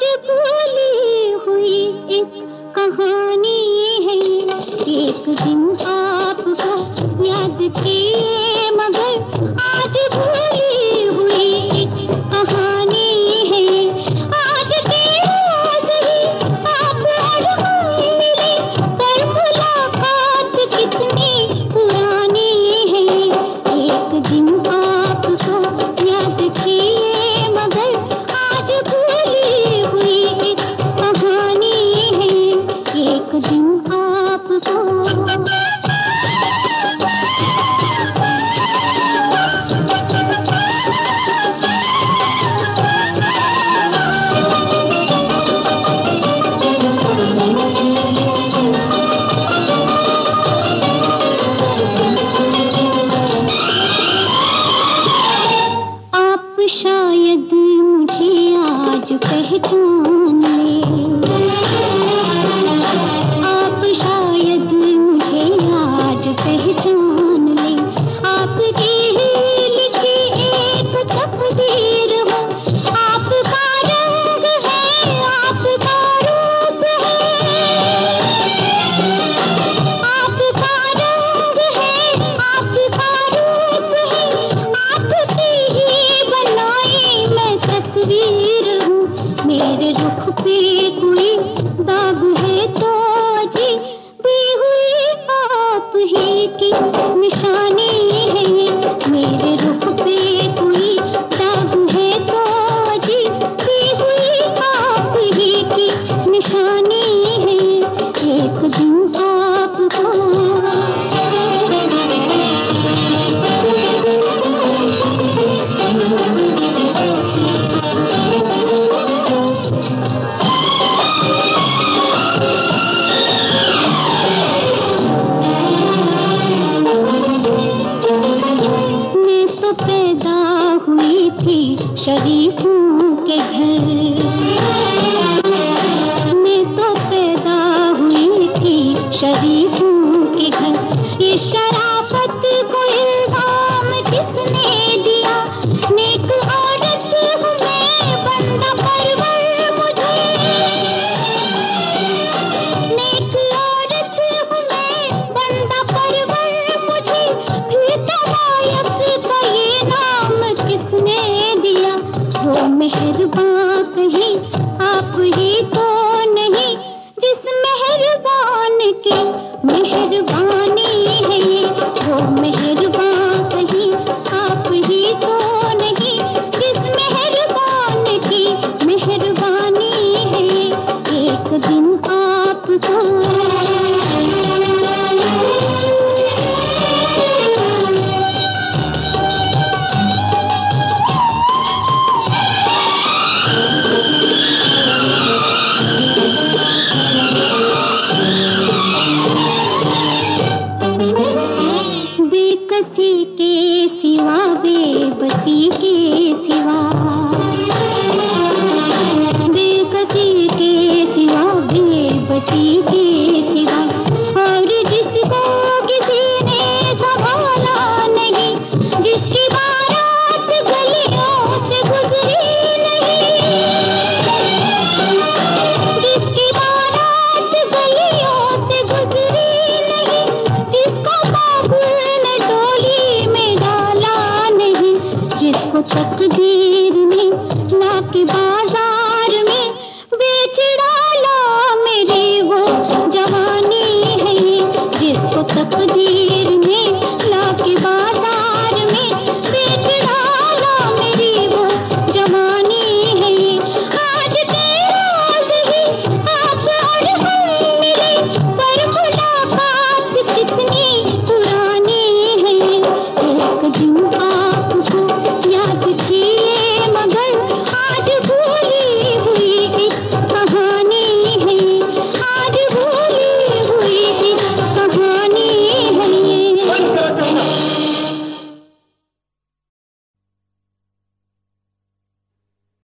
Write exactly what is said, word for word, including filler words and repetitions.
भूली हुई एक कहानी है। एक दिन आपको याद किए मगर आज भूली हुई एक कहानी है। आज की याद ही आप और हम मिले, पर मुलाकात कितनी पुरानी है। एक दिन आपको याद किए मगर आज भूली हुई एक कहानी है। एक दिन आपको शायद मुझे आज पहचान ले, आप शायद मुझे आज पहचान ले। आपकी ही लिखी एक तकदीर हूँ, आपका रंग है, आपका रूप है। आपका रंग है, आपका रूप है, आपकी ही बनाई मैं तस्वीर हूँ। मेरे रुख पे कोई दाग है तो जी दी हुई आप ही की निशानी।